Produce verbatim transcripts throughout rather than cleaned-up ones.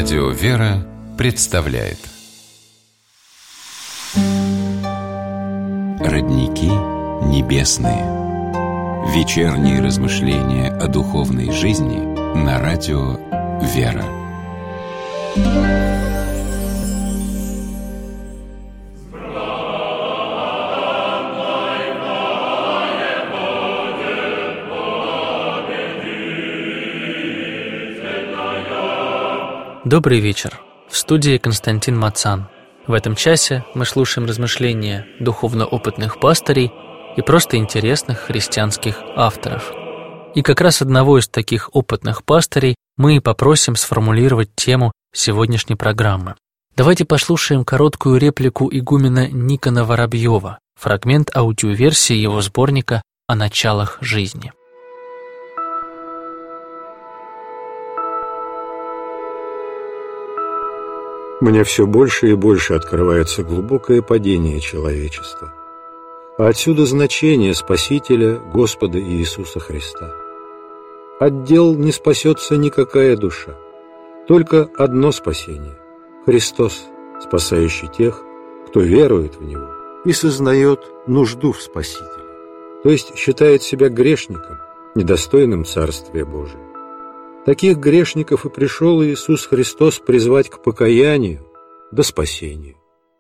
Радио «Вера» представляет Родники небесные. Вечерние размышления о духовной жизни на радио «Вера». Добрый вечер. В студии Константин Мацан. В этом часе мы слушаем размышления духовно-опытных пастырей и просто интересных христианских авторов. И как раз одного из таких опытных пастырей мы и попросим сформулировать тему сегодняшней программы. Давайте послушаем короткую реплику игумена Никона Воробьева, фрагмент аудиоверсии его сборника «О началах жизни». Мне все больше и больше открывается глубокое падение человечества, а отсюда значение Спасителя Господа Иисуса Христа. От дел не спасется никакая душа, только одно спасение – Христос, спасающий тех, кто верует в Него и сознает нужду в Спасителе, то есть считает себя грешником, недостойным Царствия Божия. Таких грешников и пришел Иисус Христос призвать к покаянию да спасению.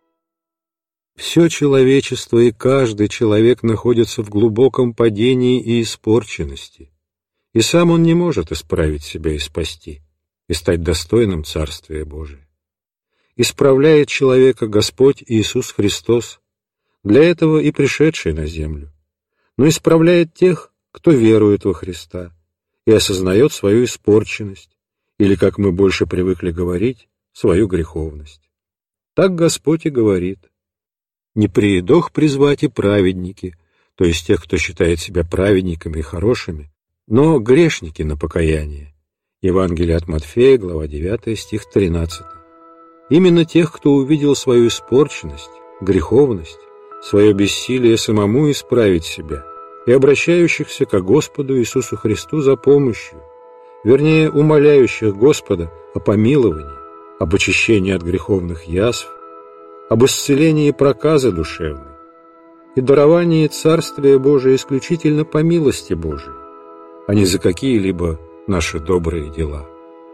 Все человечество и каждый человек находится в глубоком падении и испорченности, и сам он не может исправить себя и спасти, и стать достойным Царствия Божия. Исправляет человека Господь Иисус Христос, для этого и пришедший на землю, но исправляет тех, кто верует во Христа, и осознает свою испорченность, или, как мы больше привыкли говорить, свою греховность. Так Господь и говорит: «Не приедох призвать и праведники», то есть тех, кто считает себя праведниками и хорошими, но грешники на покаяние. Евангелие от Матфея, глава девятая, стих тринадцатый. Именно тех, кто увидел свою испорченность, греховность, свое бессилие самому исправить себя, и обращающихся ко Господу Иисусу Христу за помощью, вернее, умоляющих Господа о помиловании, об очищении от греховных язв, об исцелении проказы душевной и даровании Царствия Божия исключительно по милости Божией, а не за какие-либо наши добрые дела.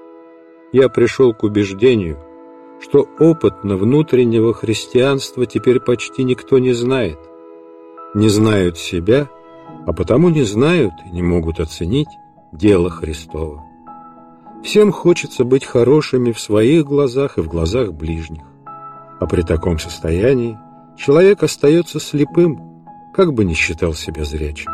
Я пришел к убеждению, что опытно внутреннего христианства теперь почти никто не знает, не знают себя, а потому не знают и не могут оценить дело Христово. Всем хочется быть хорошими в своих глазах и в глазах ближних, а при таком состоянии человек остается слепым, как бы ни считал себя зрячим.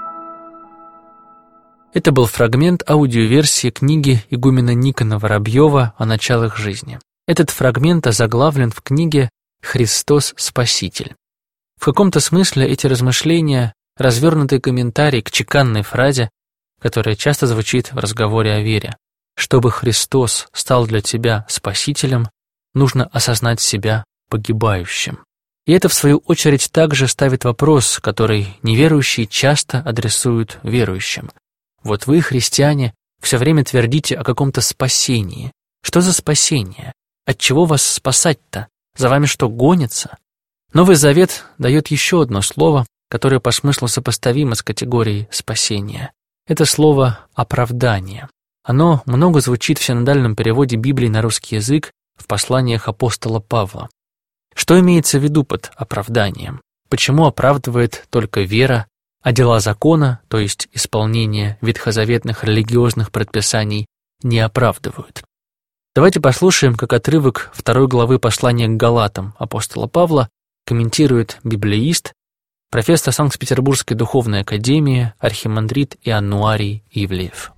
Это был фрагмент аудиоверсии книги игумена Никона Воробьева «О началах жизни». Этот фрагмент озаглавлен в книге «Христос Спаситель». В каком-то смысле эти размышления – развернутый комментарий к чеканной фразе, которая часто звучит в разговоре о вере. Чтобы Христос стал для тебя спасителем, нужно осознать себя погибающим. И это, в свою очередь, также ставит вопрос, который неверующие часто адресуют верующим. Вот вы, христиане, все время твердите о каком-то спасении. Что за спасение? От чего вас спасать-то? За вами что, гонятся? Новый Завет дает еще одно слово, которое по смыслу сопоставимо с категорией спасения. Это слово «оправдание». Оно много звучит в синодальном переводе Библии на русский язык в посланиях апостола Павла. Что имеется в виду под оправданием? Почему оправдывает только вера, а дела закона, то есть исполнение ветхозаветных религиозных предписаний, не оправдывают? Давайте послушаем, как отрывок второй главы послания к Галатам апостола Павла комментирует библеист, профессор Санкт-Петербургской духовной академии, архимандрит Иоаннуарий Ивлеев.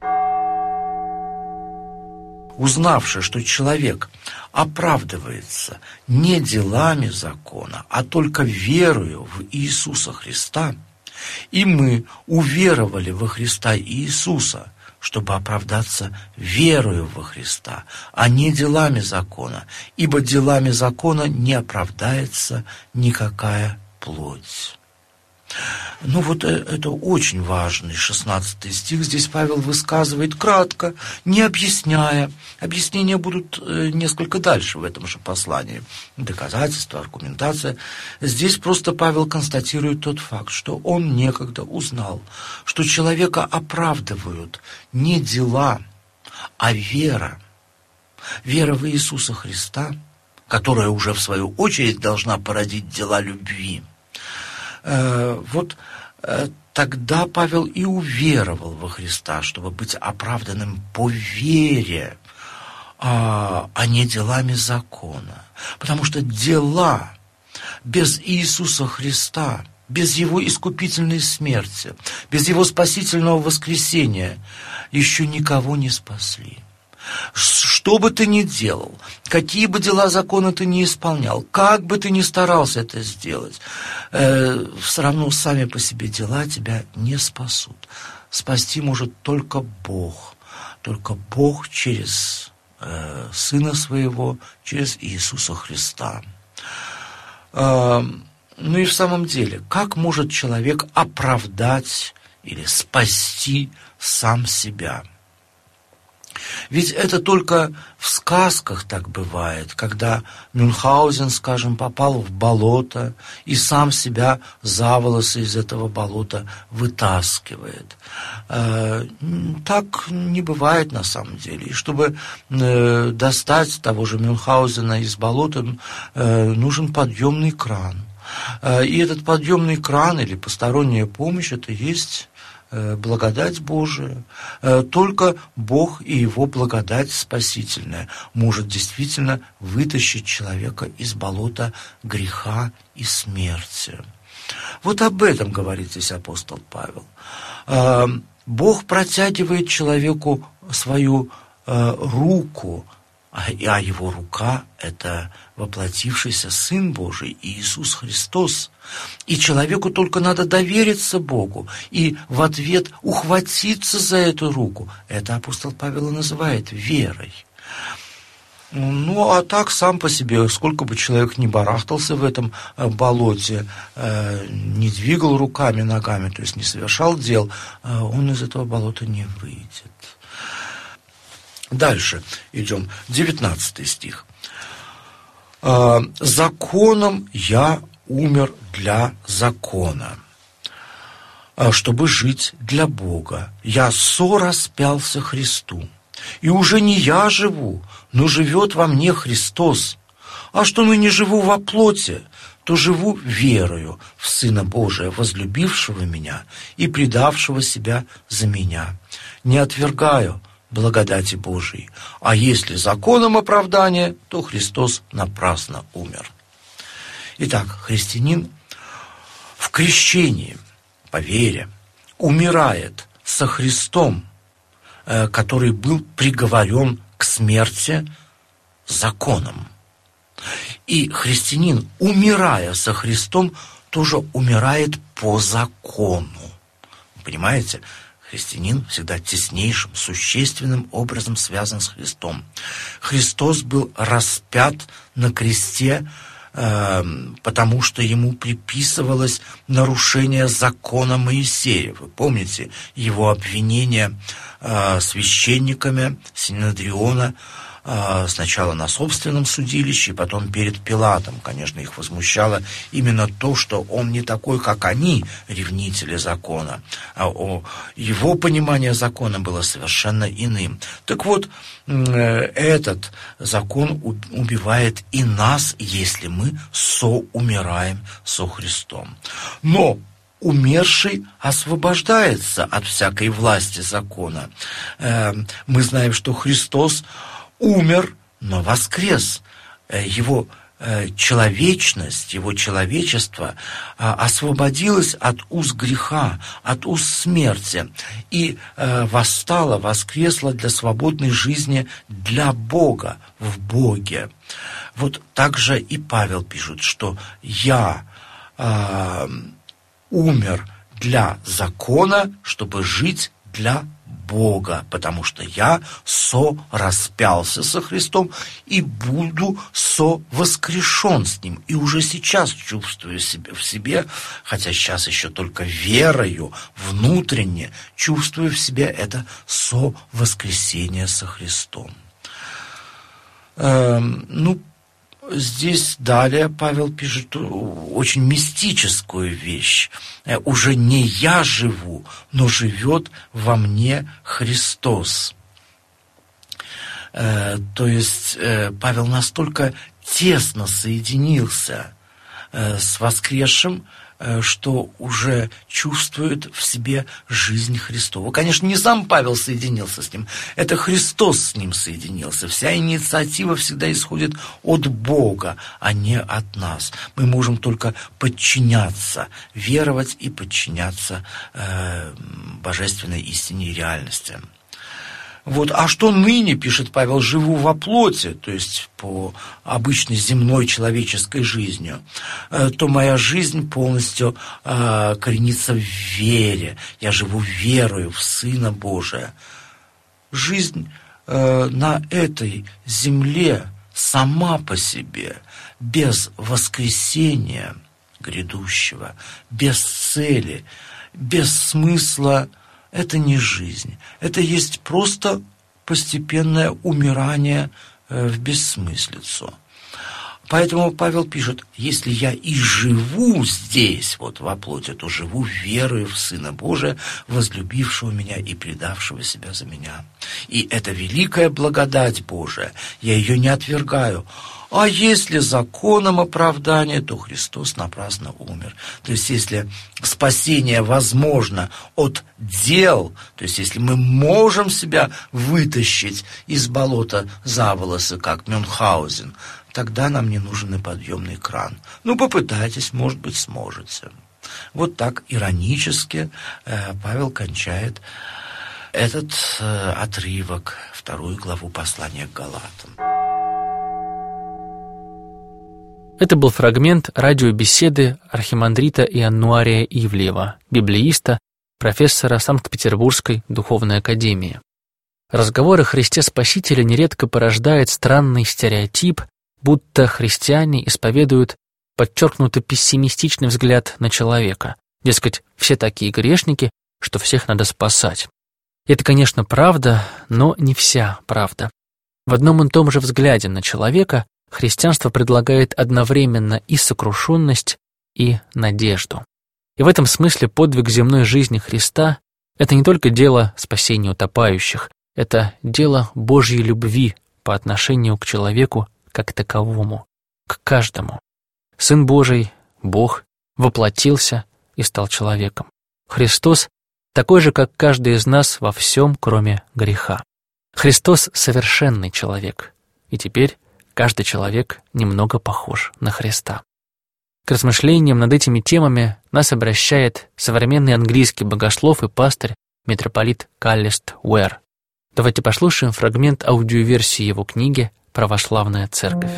Узнавши, что человек оправдывается не делами закона, а только верою в Иисуса Христа, и мы уверовали во Христа Иисуса, чтобы оправдаться верою во Христа, а не делами закона, ибо делами закона не оправдается никакая плоть. Ну вот это очень важный шестнадцатый стих. Здесь Павел высказывает кратко, не объясняя. Объяснения будут несколько дальше в этом же послании. Доказательства, аргументация. Здесь просто Павел констатирует тот факт, что он некогда узнал, что человека оправдывают не дела, а вера. Вера в Иисуса Христа, которая уже в свою очередь должна породить дела любви. Вот тогда Павел и уверовал во Христа, чтобы быть оправданным по вере, а не делами закона. Потому что дела без Иисуса Христа, без Его искупительной смерти, без Его спасительного воскресения еще никого не спасли. Что бы ты ни делал, какие бы дела закона ты ни исполнял, как бы ты ни старался это сделать, э, все равно сами по себе дела тебя не спасут. Спасти может только Бог, только Бог через э, Сына Своего, через Иисуса Христа. Э, ну и в самом деле, как может человек оправдать или спасти сам себя? Ведь это только в сказках так бывает, когда Мюнхгаузен, скажем, попал в болото и сам себя за волосы из этого болота вытаскивает. Так не бывает на самом деле. И чтобы достать того же Мюнхгаузена из болота, нужен подъемный кран. И этот подъемный кран или посторонняя помощь – это есть благодать Божия. Только Бог и Его благодать спасительная может действительно вытащить человека из болота греха и смерти. Вот об этом говорит здесь апостол Павел. Бог протягивает человеку свою руку, а Его рука – это воплотившийся Сын Божий Иисус Христос. И человеку только надо довериться Богу и в ответ ухватиться за эту руку. Это апостол Павел и называет верой. Ну, а так сам по себе, сколько бы человек ни барахтался в этом болоте, не двигал руками, ногами, то есть не совершал дел, он из этого болота не выйдет. Дальше идем. девятнадцатый стих. «Законом я умер для закона, чтобы жить для Бога. Я сораспялся Христу. И уже не я живу, но живет во мне Христос. А что ныне живу во плоти, то живу верою в Сына Божия, возлюбившего меня и предавшего себя за меня. Не отвергаю благодати Божией. А если законом оправдания, то Христос напрасно умер». Итак, христианин в крещении, по вере, умирает со Христом, который был приговорен к смерти законом. И христианин, умирая со Христом, тоже умирает по закону. Понимаете? Христианин всегда теснейшим, существенным образом связан с Христом. Христос был распят на кресте, э, потому что ему приписывалось нарушение закона Моисея. Вы помните его обвинение э, священниками Синедриона, сначала на собственном судилище, потом перед Пилатом. Конечно, их возмущало именно то, что он не такой, как они, ревнители закона, а его понимание закона было совершенно иным. Так вот, этот закон убивает и нас, если мы соумираем со Христом. Но умерший освобождается от всякой власти закона. Мы знаем, что Христос умер, но воскрес. Его человечность, его человечество освободилось от уз греха, от уз смерти и восстало, воскресло для свободной жизни для Бога, в Боге. Вот так же и Павел пишет, что «я э, умер для закона, чтобы жить для Бога, потому что я со-распялся со Христом и буду со-воскрешен с Ним. И уже сейчас чувствую себе, в себе, хотя сейчас еще только верою, внутренне чувствую в себе это со-воскресение со Христом. Эм, ну, Здесь далее Павел пишет очень мистическую вещь. «Уже не я живу, но живет во мне Христос». То есть Павел настолько тесно соединился с воскресшим, что уже чувствует в себе жизнь Христову. Конечно, не сам Павел соединился с ним, это Христос с ним соединился. Вся инициатива всегда исходит от Бога, а не от нас. Мы можем только подчиняться, веровать и подчиняться э, божественной истине и реальности. Вот. А что ныне, пишет Павел, живу во плоти, то есть по обычной земной человеческой жизни, то моя жизнь полностью э, коренится в вере. Я живу верою в Сына Божия. Жизнь э, на этой земле сама по себе, без воскресения грядущего, без цели, без смысла, это не жизнь, это есть просто постепенное умирание в бессмыслицу. Поэтому Павел пишет: если я и живу здесь, вот во плоти, то живу верою в Сына Божия, возлюбившего меня и предавшего себя за меня. И это великая благодать Божия, я ее не отвергаю. А если законом оправдания, то Христос напрасно умер. То есть, если спасение возможно от дел, то есть, если мы можем себя вытащить из болота за волосы, как Мюнхгаузен, тогда нам не нужен и подъемный кран. Ну, попытайтесь, может быть, сможете. Вот так иронически э, Павел кончает этот э, отрывок, вторую главу послания к Галатам. Это был фрагмент радиобеседы архимандрита Иоаннуария Ивлеева, библеиста, профессора Санкт-Петербургской духовной академии. Разговор о Христе Спасителе нередко порождает странный стереотип, будто христиане исповедуют подчеркнуто пессимистичный взгляд на человека. Дескать, все такие грешники, что всех надо спасать. Это, конечно, правда, но не вся правда. В одном и том же взгляде на человека христианство предлагает одновременно и сокрушенность, и надежду. И в этом смысле подвиг земной жизни Христа – это не только дело спасения утопающих, это дело Божьей любви по отношению к человеку как таковому, к каждому. Сын Божий, Бог, воплотился и стал человеком. Христос такой же, как каждый из нас во всем, кроме греха. Христос – совершенный человек, и теперь каждый человек немного похож на Христа. К размышлениям над этими темами нас обращает современный английский богослов и пастырь митрополит Каллист Уэр. Давайте послушаем фрагмент аудиоверсии его книги «Православная церковь».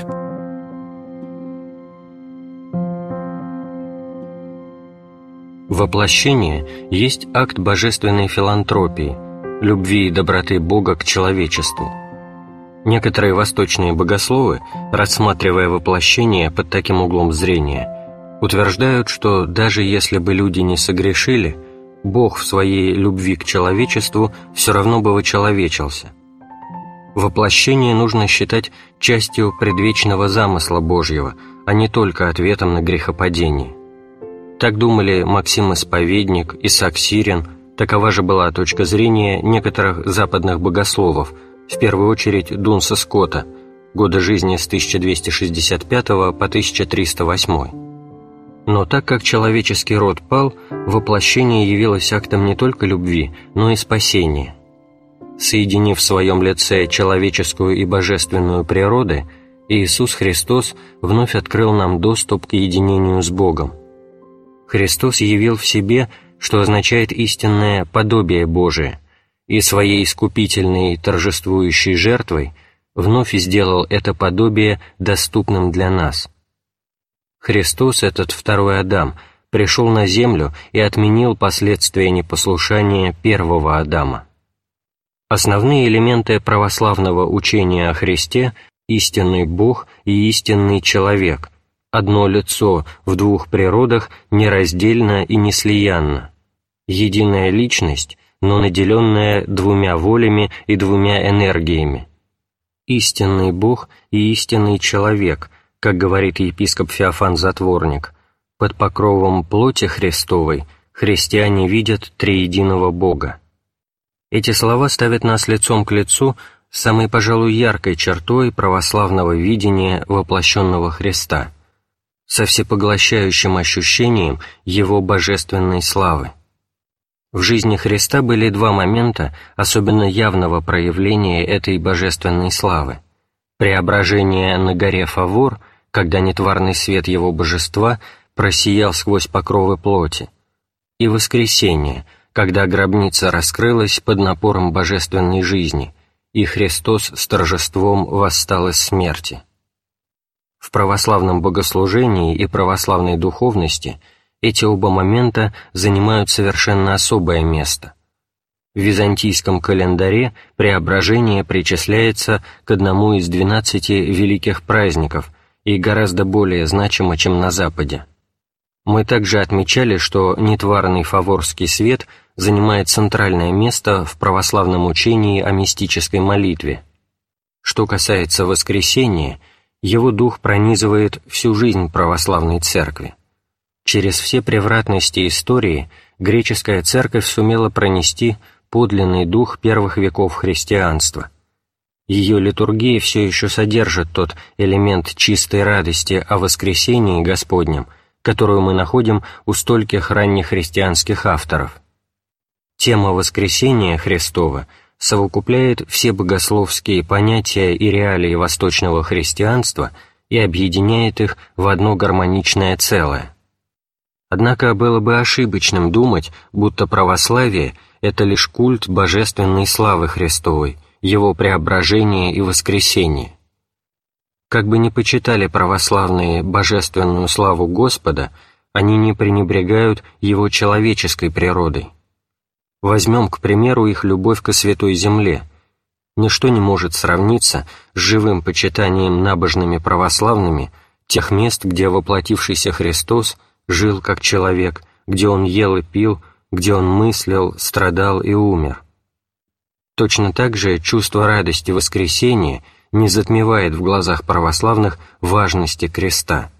Воплощение есть акт божественной филантропии, любви и доброты Бога к человечеству. Некоторые восточные богословы, рассматривая воплощение под таким углом зрения, утверждают, что даже если бы люди не согрешили, Бог в своей любви к человечеству все равно бы вочеловечился. Воплощение нужно считать частью предвечного замысла Божьего, а не только ответом на грехопадение. Так думали Максим Исповедник, Исаак Сирин, такова же была точка зрения некоторых западных богословов, в первую очередь Дунса Скотта, годы жизни с тысяча двести шестьдесят пятого по тысяча триста восьмой. Но так как человеческий род пал, воплощение явилось актом не только любви, но и спасения. Соединив в своем лице человеческую и божественную природы, Иисус Христос вновь открыл нам доступ к единению с Богом. Христос явил в себе, что означает истинное подобие Божие, и своей искупительной торжествующей жертвой вновь сделал это подобие доступным для нас. Христос, этот второй Адам, пришел на землю и отменил последствия непослушания первого Адама. Основные элементы православного учения о Христе – истинный Бог и истинный человек, одно лицо в двух природах нераздельно и неслиянно, единая личность, но наделенная двумя волями и двумя энергиями. Истинный Бог и истинный человек, как говорит епископ Феофан Затворник, под покровом плоти Христовой христиане видят триединого Бога. Эти слова ставят нас лицом к лицу с самой, пожалуй, яркой чертой православного видения воплощенного Христа, со всепоглощающим ощущением Его божественной славы. В жизни Христа были два момента особенно явного проявления этой божественной славы: преображение на горе Фавор, когда нетварный свет Его божества просиял сквозь покровы плоти, и воскресение, когда гробница раскрылась под напором божественной жизни, и Христос с торжеством восстал из смерти. В православном богослужении и православной духовности эти оба момента занимают совершенно особое место. В византийском календаре преображение причисляется к одному из двенадцати великих праздников и гораздо более значимо, чем на Западе. Мы также отмечали, что нетварный фаворский свет занимает центральное место в православном учении о мистической молитве. Что касается воскресения, его дух пронизывает всю жизнь православной церкви. Через все превратности истории греческая церковь сумела пронести подлинный дух первых веков христианства. Ее литургия все еще содержит тот элемент чистой радости о воскресении Господнем, которую мы находим у стольких ранних христианских авторов. Тема воскресения Христова совокупляет все богословские понятия и реалии восточного христианства и объединяет их в одно гармоничное целое. Однако было бы ошибочным думать, будто православие – это лишь культ божественной славы Христовой, Его преображения и воскресения. Как бы ни почитали православные божественную славу Господа, они не пренебрегают Его человеческой природой. Возьмем, к примеру, их любовь ко Святой Земле. Ничто не может сравниться с живым почитанием набожными православными тех мест, где воплотившийся Христос жил как человек, где Он ел и пил, где Он мыслил, страдал и умер. Точно так же чувство радости воскресения не затмевает в глазах православных важности креста.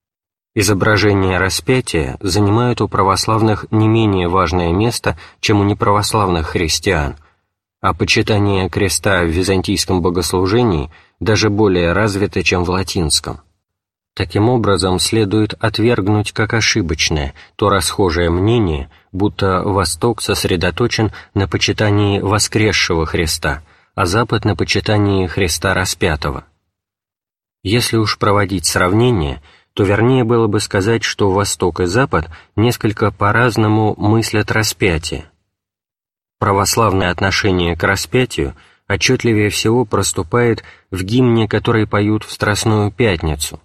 Изображения распятия занимают у православных не менее важное место, чем у неправославных христиан, а почитание креста в византийском богослужении даже более развито, чем в латинском. Таким образом, следует отвергнуть как ошибочное то расхожее мнение, будто Восток сосредоточен на почитании воскресшего Христа, а Запад на почитании Христа распятого. Если уж проводить сравнение, то вернее было бы сказать, что Восток и Запад несколько по-разному мыслят распятие. Православное отношение к распятию отчетливее всего проступает в гимне, который поют в Страстную Пятницу.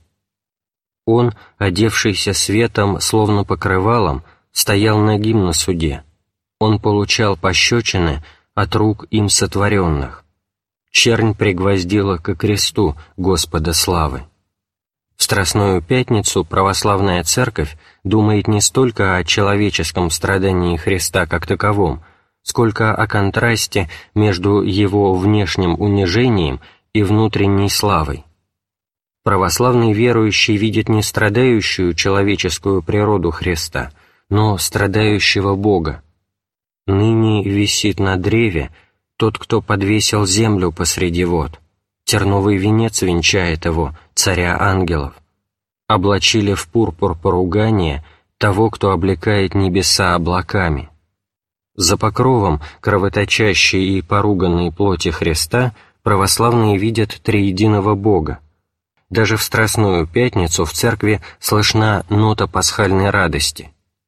Он, одевшийся светом, словно покрывалом, стоял нагим на суде. Он получал пощечины от рук им сотворенных. Чернь пригвоздила ко кресту Господа славы. В Страстную Пятницу православная церковь думает не столько о человеческом страдании Христа как таковом, сколько о контрасте между Его внешним унижением и внутренней славой. Православный верующий видит не страдающую человеческую природу Христа, но страдающего Бога. «Ныне висит на древе тот, кто подвесил землю посреди вод. Терновый венец венчает его, царя ангелов. Облачили в пурпур поругания того, кто облекает небеса облаками». За покровом кровоточащей и поруганной плоти Христа православные видят триединого Бога. Даже в Страстную Пятницу в церкви слышна нота пасхальной радости.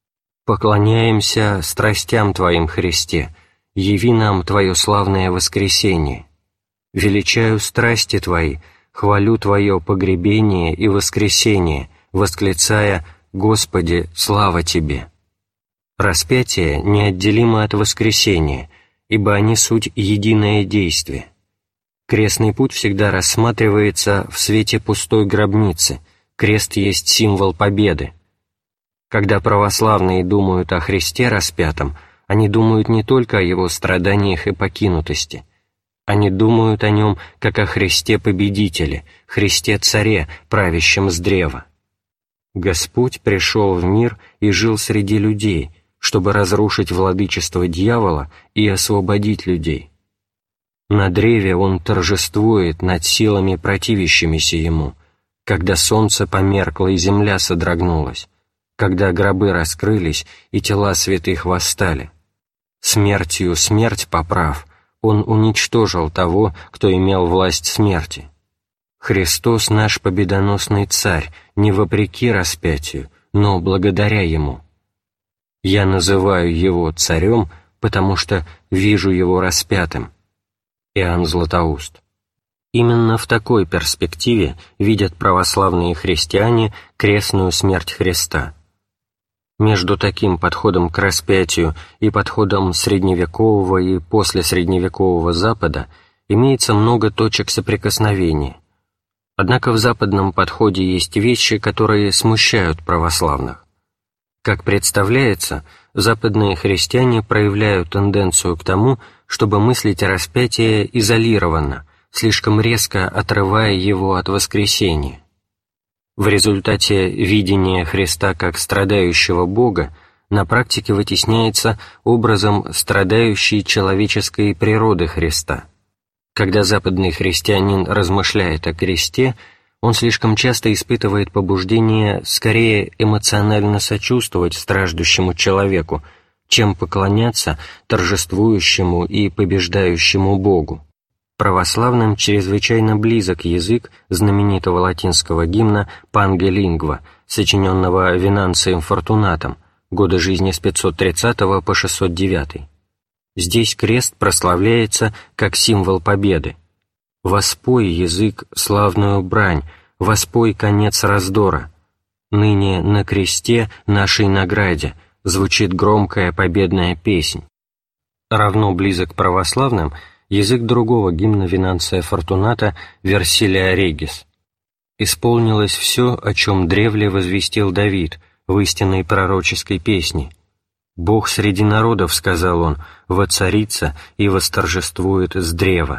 «Поклоняемся страстям Твоим, Христе, яви нам Твое славное воскресение. Величаю страсти Твои, хвалю Твое погребение и воскресение, восклицая: Господи, слава Тебе». Распятие неотделимо от воскресения, ибо они суть единое действие. Крестный путь всегда рассматривается в свете пустой гробницы, крест есть символ победы. Когда православные думают о Христе распятом, они думают не только о Его страданиях и покинутости, они думают о Нем как о Христе-победителе, Христе-царе, правящем с древа. Господь пришел в мир и жил среди людей, чтобы разрушить владычество дьявола и освободить людей. На древе Он торжествует над силами, противящимися Ему, когда солнце померкло и земля содрогнулась, когда гробы раскрылись и тела святых восстали. Смертью смерть поправ, Он уничтожил того, кто имел власть смерти. Христос наш победоносный Царь, не вопреки распятию, но благодаря Ему. Я называю Его Царем, потому что вижу Его распятым. Иоанн Златоуст. Именно в такой перспективе видят православные христиане крестную смерть Христа. Между таким подходом к распятию и подходом средневекового и послесредневекового Запада имеется много точек соприкосновения. Однако в западном подходе есть вещи, которые смущают православных. Как представляется, западные христиане проявляют тенденцию к тому, чтобы мыслить распятие изолированно, слишком резко отрывая его от воскресения. В результате видение Христа как страдающего Бога на практике вытесняется образом страдающей человеческой природы Христа. Когда западный христианин размышляет о кресте, он слишком часто испытывает побуждение скорее эмоционально сочувствовать страждущему человеку, чем поклоняться торжествующему и побеждающему Богу. Православным чрезвычайно близок язык знаменитого латинского гимна «Pange Lingua», сочиненного Венанцием Фортунатом, годы жизни с пятьсот тридцатого по шестьсот девятый. Здесь крест прославляется как символ победы. «Воспой, язык, славную брань, воспой конец раздора. Ныне на кресте нашей награде звучит громкая победная песнь». Равно близок православным язык другого гимна Венанция Фортуната «Версилия Регис». «Исполнилось все, о чем древле возвестил Давид в истинной пророческой песне. Бог среди народов, — сказал он, — воцарится и восторжествует с древа».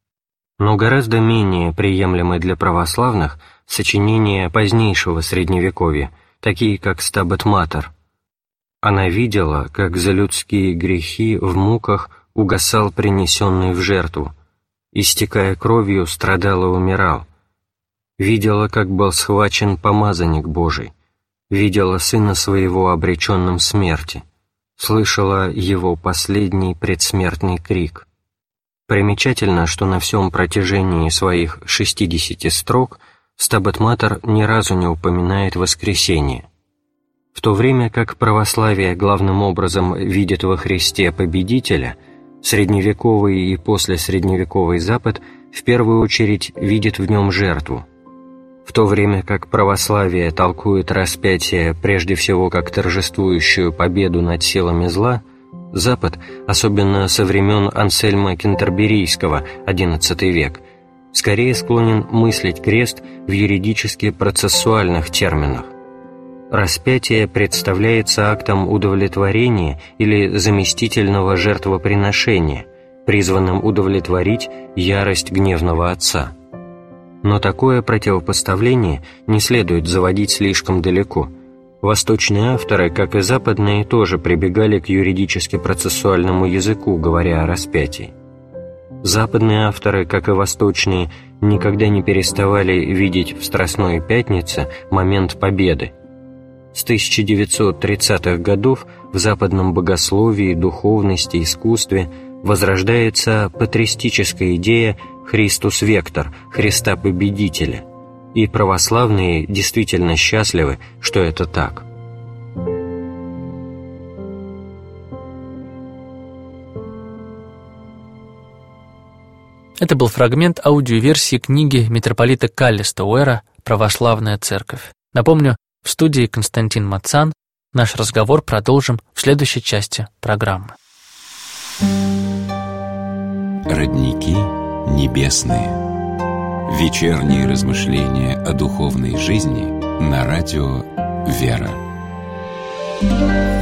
Но гораздо менее приемлемы для православных сочинения позднейшего Средневековья, такие как «Стабат Матер». Она видела, как за людские грехи в муках угасал принесенный в жертву, истекая кровью, страдал и умирал. Видела, как был схвачен помазанник Божий, видела Сына Своего обреченным смерти, слышала Его последний предсмертный крик. Примечательно, что на всем протяжении своих шестидесяти строк Стабат Матер ни разу не упоминает воскресение. В то время как православие главным образом видит во Христе победителя, средневековый и послесредневековый Запад в первую очередь видит в нем жертву. В то время как православие толкует распятие прежде всего как торжествующую победу над силами зла, Запад, особенно со времен Ансельма Кентерберийского, одиннадцатый век, скорее склонен мыслить крест в юридически-процессуальных терминах. Распятие представляется актом удовлетворения или заместительного жертвоприношения, призванным удовлетворить ярость гневного Отца. Но такое противопоставление не следует заводить слишком далеко. Восточные авторы, как и западные, тоже прибегали к юридически-процессуальному языку, говоря о распятии. Западные авторы, как и восточные, никогда не переставали видеть в Страстной Пятнице момент победы. С тысяча девятьсот тридцатых годов в западном богословии, духовности, искусстве возрождается патристическая идея «Христус Вектор», Христа Победителя, и православные действительно счастливы, что это так. Это был фрагмент аудиоверсии книги митрополита Каллиста Уэра «Православная церковь». Напомню, в студии Константин Мацан. Наш разговор продолжим в следующей части программы. родники небесные. Вечерние размышления о духовной жизни на радио «Вера».